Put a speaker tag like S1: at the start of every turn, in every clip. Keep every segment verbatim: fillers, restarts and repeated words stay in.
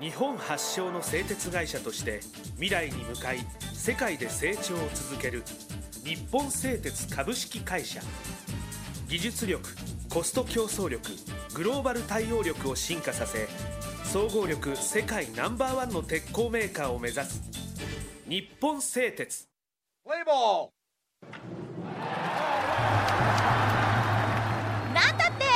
S1: 日本発祥の製鉄会社として未来に向かい世界で成長を続ける日本製鉄株式会社。技術力、コスト競争力、グローバル対応力を進化させ、総合力世界ナンバーワンの鉄鋼メーカーを目指す日本製鉄。
S2: プレイボール。
S3: なんだって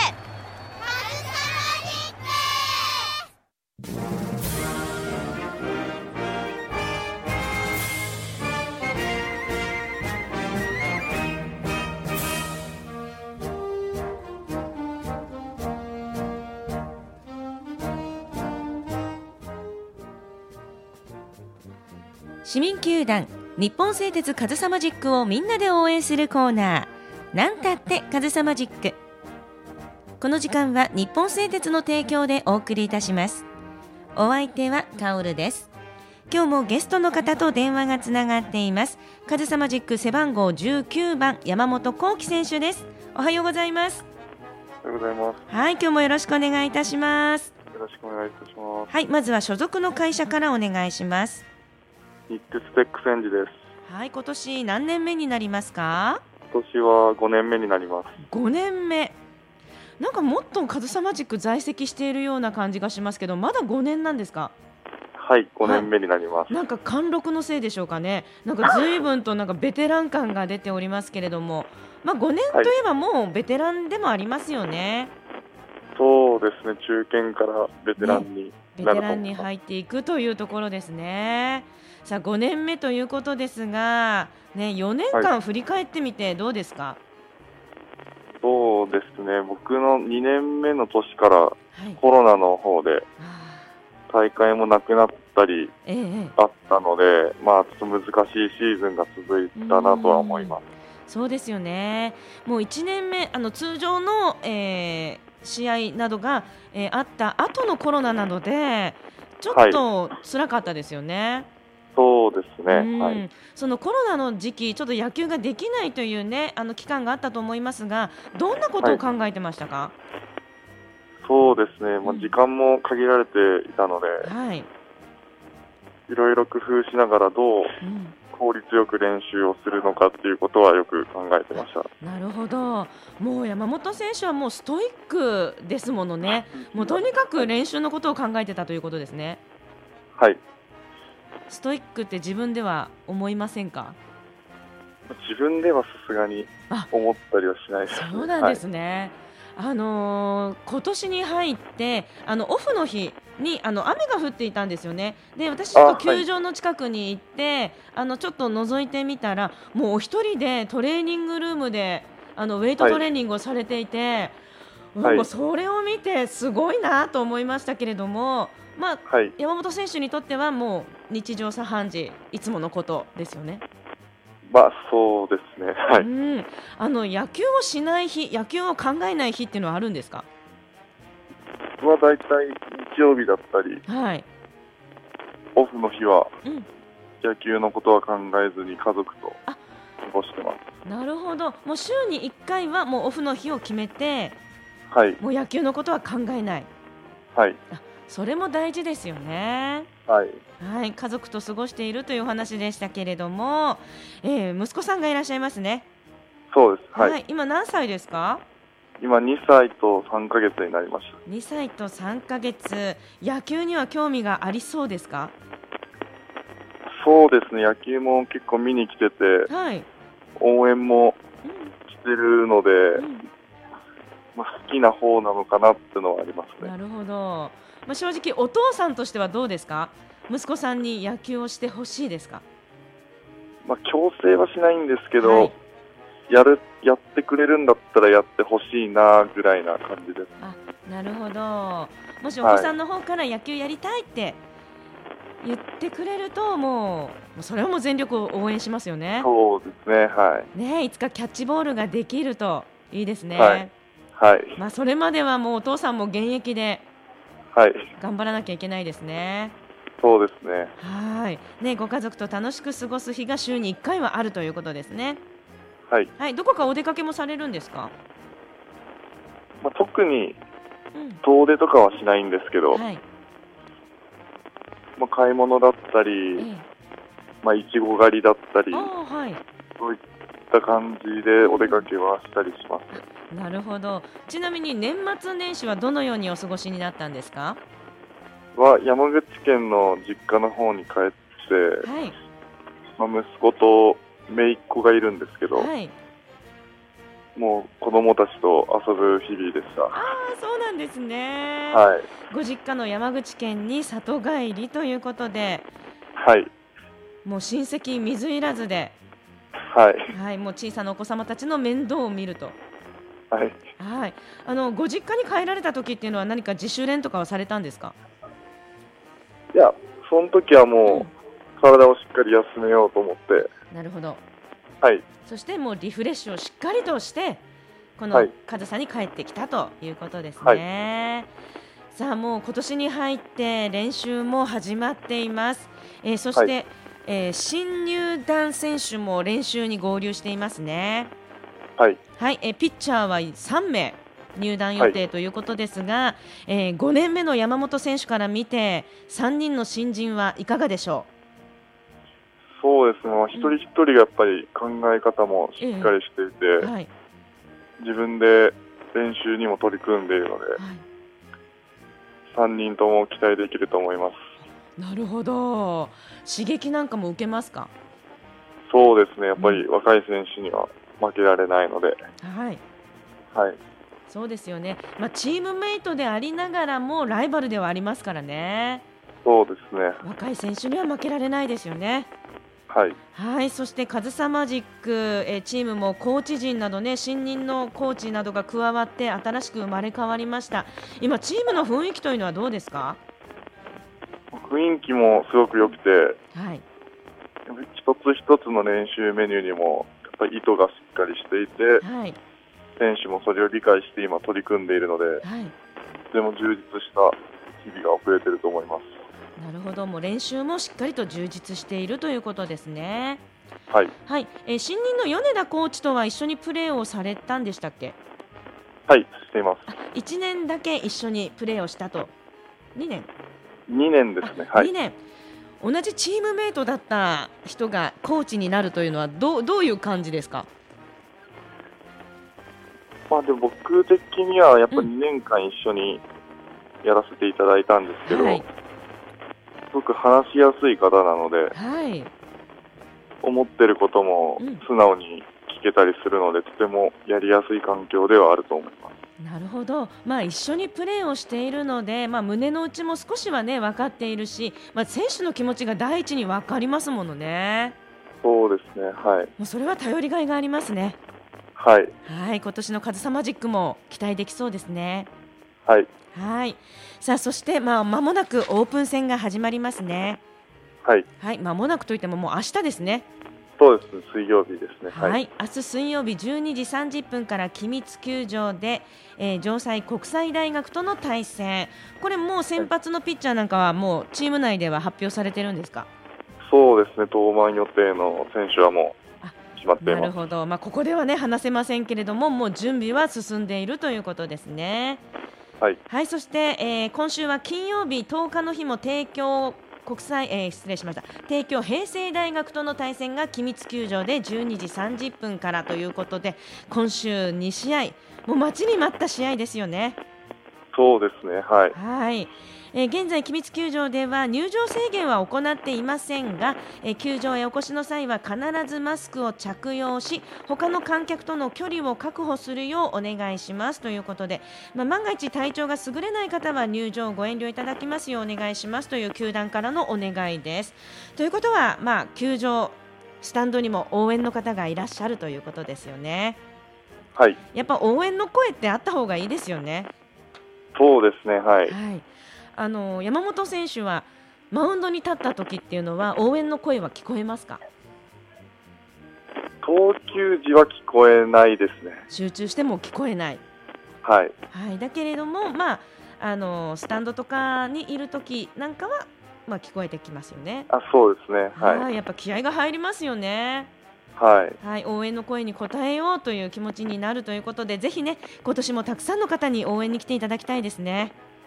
S3: 市民球団日本製鉄カズサマジックをみんなで応援するコーナー、なんたってカズサマジック。この時間は日本製鉄の提供でお送りいたします。お相手はカオルです。今日もゲストの方と電話がつながっています。カズサマジック背番号じゅうきゅうばん山本幸輝選手です。おはようございます。
S4: おはようございます。
S3: はい、今日もよろしくお願いいたします。
S4: よろしくお願いいたします。
S3: はい、まずは所属の会社からお願いします。
S4: 日鉄テックスエンジです。
S3: はい、今年何年目になりますか？
S4: 今年はごねんめになります。
S3: ごねんめ。なんかもっとカズサマジック在籍しているような感じがしますけど、まだごねんなんですか？
S4: はい、ごねんめになります。
S3: なんか貫禄のせいでしょうかね。なんか随分となんかベテラン感が出ておりますけれども、まあ、ごねんといえばもうベテランでもありますよね。
S4: そうですね、中堅からベテランに
S3: ベ
S4: なると思います。
S3: テランに入っていくというところですね。さあごねんめということですが、ね、よねんかん振り返ってみてどうですか？
S4: そうですね、僕のにねんめの年から
S3: はい、
S4: コロナの方で
S3: あ
S4: 大会もなくなったり
S3: ーええええ
S4: あったので、まあちょっと難しいシーズンが続いたなとは思います。
S3: そうですよね。もういちねんめ、あの通常の、えー試合などが、えーあった後のコロナなのでちょっと辛かったですよね。
S4: そうですね、
S3: うん
S4: はい。
S3: そのコロナの時期ちょっと野球ができないというね、あの期間があったと思いますが、どんなことを考えてましたか？
S4: そうですね、まあ、
S3: うん
S4: 時間も限られていたので、
S3: はい、
S4: いろいろ工夫しながらどう
S3: うん
S4: 効率よく練習をするのかっていうことはよく考えてました。
S3: なるほど。もう山本選手はもうストイックですものね。もうとにかく練習のことを考えてたということですね。
S4: はい、
S3: ストイックって自分では思いませんか？
S4: 自分ではさすがに
S3: あ
S4: 思ったりはしないですね。
S3: そうなんですね。あのー今年に入ってあのオフの日にあの雨が降っていたんですよね。で私ちょっと
S4: あはい
S3: 球場の近くに行ってあのちょっと覗いてみたら、もうお一人でトレーニングルームであのウェイトトレーニングをされていて、うん
S4: はい
S3: もうそれを見てすごいなと思いましたけれども、まあ、
S4: はい、
S3: 山本選手にとってはもう日常茶飯事、いつものことですよね。
S4: まあそうですね。は
S3: う
S4: い、
S3: ん、あの野球をしない日、野球を考えない日っていうのはあるんですか？
S4: 僕はだいたい日曜日だったり
S3: はい、
S4: オフの日は
S3: うん、
S4: 野球のことは考えずに家族と
S3: あ
S4: 過ごしてま
S3: なるほど。もう週にいっかいはもうオフの日を決めて、
S4: す。はい、
S3: もう野球のことは考えない。
S4: はい、
S3: あ、それも大事ですよね。
S4: はい、
S3: はい、家族と過ごしているというお話でしたけれども、えー息子さんがいらっしゃいますね。
S4: そうです。はい、
S3: はい、今何歳ですか？
S4: 今にさいとさんかげつになりました。
S3: にさいとさんかげつ。野球には興味がありそうですか？
S4: そうですね、野球も結構見に来てて
S3: はい、
S4: 応援も
S3: うん
S4: してるので、
S3: うん
S4: まあ、好きな方なのかなっていうのはありますね。
S3: なるほど。まあ、正直お父さんとしてはどうですか？息子さんに野球をしてほしいですか？
S4: まあ、強制はしないんですけど、
S3: はい、
S4: やるやってくれるんだったらやってほしいなぐらいな感じです。
S3: あ、なるほど。もしお子さんの方から野球やりたいって言ってくれると、もうもうそれはもう全力を応援しますよね。
S4: そうですね、は
S3: ねえ、いつかキャッチボールができるといいですね。
S4: はいい、はい、
S3: まあ、それまではもうお父さんも現役で
S4: はい、
S3: 頑張らなきゃいけないですね。
S4: そうですね。
S3: はい、ね、ご家族と楽しく過ごす日が週にいっかいはあるということですね。
S4: はい、
S3: はい、どこかお出かけもされるんですか？
S4: まあ、特に
S3: うん、
S4: 遠出とかはしないんですけど、
S3: はい、
S4: まあ、買い物だったり、
S3: ええ、
S4: まあ、いちご狩りだったり、
S3: ああ、はい、
S4: そういった感じでお出かけはしたりします。
S3: なるほど。ちなみに年末年始はどのようにお過ごしになったんですか？
S4: は山口県の実家の方に帰って、
S3: はい、
S4: まあ、息子と姪っ子がいるんですけど、
S3: はい、
S4: もう子供たちと遊ぶ日々でし
S3: ああ、そうなんですね。
S4: た。はい。
S3: ご実家の山口県に里帰りということで、
S4: はい。
S3: もう親戚水入らずで、
S4: はい。
S3: はい、もう小さなお子様たちの面倒を見ると。
S4: はい。
S3: はい、あのご実家に帰られた時っていうのは何か自主練とかはされたんですか？
S4: いや、その時はもう体をしっかり休めようと思って、
S3: なるほど。
S4: はい。
S3: そしてもうリフレッシュをしっかりとしてこの
S4: はい
S3: 上総に帰ってきたということですね。さあもう今年に入って練習も始まっています。えーそして、
S4: はい
S3: えー新入団選手も練習に合流していますね。
S4: はい。
S3: はい、えーピッチャーはさんめい入団予定ということですが、えーごねんめの山本選手から見てさんにんの新人はいかがでしょ
S4: そうですね。まあ一人一人がやっぱり考え方もしっかりしていて、
S3: う？はい、
S4: 自分で練習にも取り組んでいるので、
S3: はい、
S4: さんにんとも期待できると思います。
S3: なるほど。刺激なんかも受けますか？
S4: そうですね。やっぱり若い選手には負けられないので、
S3: はい、
S4: はい。
S3: そうですよね。まあ、チームメイトでありながらもライバルではありますからね。
S4: そうですね。
S3: 若い選手には負けられないですよね。
S4: はい。
S3: はい、そして上総マジック、えーチームもコーチ陣などね、新任のコーチなどが加わって新しく生まれ変わりました。今チームの雰囲気というのはどうですか？
S4: 雰囲気もすごく良くて、
S3: はい、
S4: 一つ一つの練習メニューにもやっぱり意図がしっかりしていて、
S3: はい、
S4: 選手もそれを理解して今取り組んでいるので、
S3: はい、
S4: とても充実した日々が遅れていると思います。
S3: なるほど。もう練習もしっかりと充実しているということですね。
S4: はい。
S3: はい、えー新任の米田コーチとは一緒にプレーをされたんでしたっけ？
S4: はい、しています。
S3: いちねんだけ一緒にプレーをしたと。にねん、
S4: にねんですね。はい。
S3: にねん同じチームメイトだった人がコーチになるというのはどう、どういう感じですか？
S4: まあでも僕的にはやっぱにねんかん一緒にやらせていただいたんですけど、
S3: はい、
S4: すごく話しやすい方なので、
S3: はい、
S4: 思ってることも
S3: うん
S4: 素直に聞けたりするので、とてもやりやすい環境ではあると思います。
S3: なるほど。まあ、一緒にプレーをしているので、まあ、胸の内も少しは、ね、分かっているし、まあ、選手の気持ちが第一に分かりますものね。
S4: そうですね。はい。
S3: もうそれは頼りがいがありますね。
S4: はい。
S3: はい、今年の上総マジックも期待できそうですね。
S4: はい。
S3: はい、さあそして、まあ、間もなくオープン戦が始まりますね。
S4: はい。
S3: はい、間もなくといってももう明日ですね。
S4: そうですね。水曜日ですね。
S3: はい、
S4: はい。
S3: 明日水曜日じゅうにじさんじゅっぷんから君津球場で、えー、城西国際大学との対戦。これもう先発のピッチャーなんかはもうチーム内では発表されてるんですか？
S4: そうですね。登板予定の選手はも
S3: あ、
S4: う決まっています。
S3: なるほど。まあ、ここではね話せませんけれども、もう準備は進んでいるということですね。
S4: はい。
S3: はい、そして、えー今週は金曜日とおかの日も帝京国際、えー失礼しました帝京平成大学との対戦が君津球場でじゅうにじさんじゅっぷんからということで、今週に試合、もう待ちに待った試合ですよね。
S4: そうですね。はい。
S3: はい、えー現在君津球場では入場制限は行っていませんが、えー球場へお越しの際は必ずマスクを着用し、他の観客との距離を確保するようお願いしますということで、まあ、万が一体調が優れない方は入場をご遠慮いただきますようお願いしますという球団からのお願いです。ということは、まあ、球場スタンドにも応援の方がいらっしゃるということですよね。
S4: はい。
S3: やっぱ応援の声ってあった方がいいですよね。
S4: そうですね。はい。
S3: はい、あの山本選手はマウンドに立った時っていうのは応援の声は聞こえますか？
S4: 投球時は聞こえないですね。
S3: 集中しても聞こえない、
S4: はい。
S3: はい、だけれども、まあ、あのスタンドとかにいる時なんかは、まあ、聞こえてきますよね。
S4: あ、そうですね。
S3: はい、
S4: はい。
S3: やっぱ気合が入りますよね。
S4: はい。
S3: はい、応援の声に応えようという気持ちになるということで、ぜひね今年もたくさんの方に応援に来ていただきたいですね。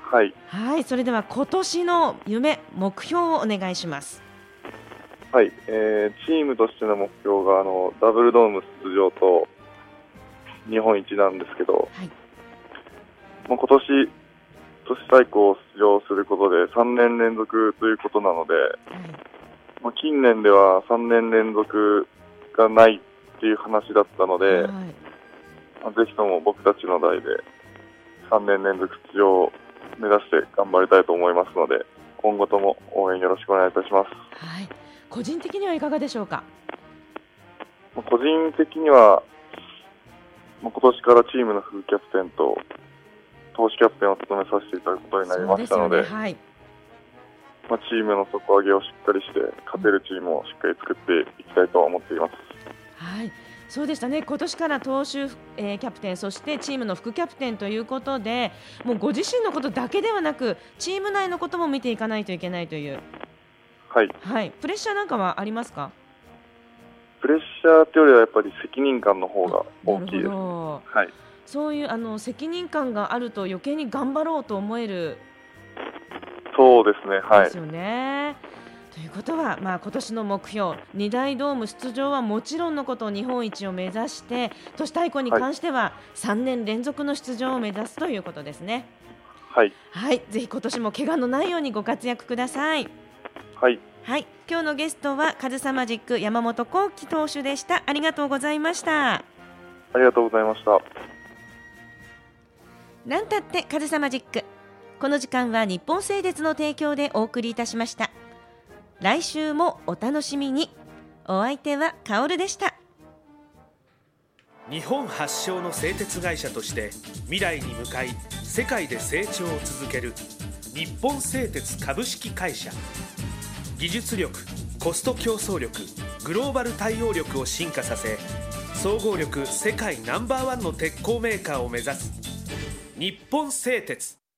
S4: はい。
S3: はい、それでは今年の夢、目標をお願いします。
S4: はい、えー、チームとしての目標があのダブルドーム出場と日本一なんですけど、
S3: はい、
S4: まあ、今年都市対抗を出場することでさんねん連続ということなので、はい、まあ、近年ではさんねん連続がないっていう話だったので、はい、まあ、ぜひとも僕たちの代でさんねん連続出場を目指して頑張りたいと思いますので、今後とも応援よろしくお願いいたします。
S3: はい、個人的にはいかがでしょうか。
S4: 個人的には今年からチームの副キャプテンと投手キャプテンを務めさせていただくことになりましたので、
S3: そうですよね、はい、
S4: まあ、チームの底上げをしっかりして勝てるチームをしっかり作っていきたいと思っています。
S3: はい、そうでしたね。今年から投手、えー、キャプテン、そしてチームの副キャプテンということで、もうご自身のことだけではなくチーム内のことも見ていかないといけないという、
S4: はい
S3: はい、プレッシャーなんかはありますか？
S4: プレッシャーというよりはやっぱり責任感の方が大きいです。はい、
S3: そういうあの責任感があると余計に頑張ろうと思える。
S4: そうですね、はい、
S3: ですよね。ということは、まあ、今年の目標、に大ドーム出場はもちろんのこと、日本一を目指して都市対抗に関してはさんねん連続の出場を目指すということですね。
S4: はい、
S3: はい、ぜひ今年も怪我のないようにご活躍ください。
S4: はい、
S3: はい、今日のゲストはカズサマジック山本幸輝投手でした。ありがとうございました。
S4: ありがとうございました。
S3: なんたってカズサマジック、この時間は日本製鉄の提供でお送りいたしました。来週もお楽しみに。お相手はカオルでした。
S1: 日本発祥の製鉄会社として未来に向かい世界で成長を続ける日本製鉄株式会社。技術力、コスト競争力、グローバル対応力を進化させ、総合力世界ナンバーワンの鉄鋼メーカーを目指す日本製鉄。